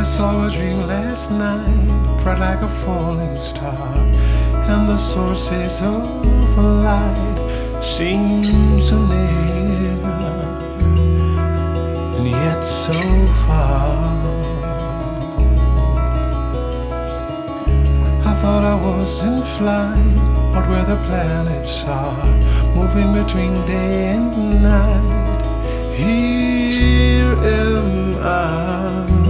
saw a dream last night, bright like a falling star, and the sources of light seem so near, and yet so far. I thought I was in flight, but where the planets are, moving between day and night, here am I.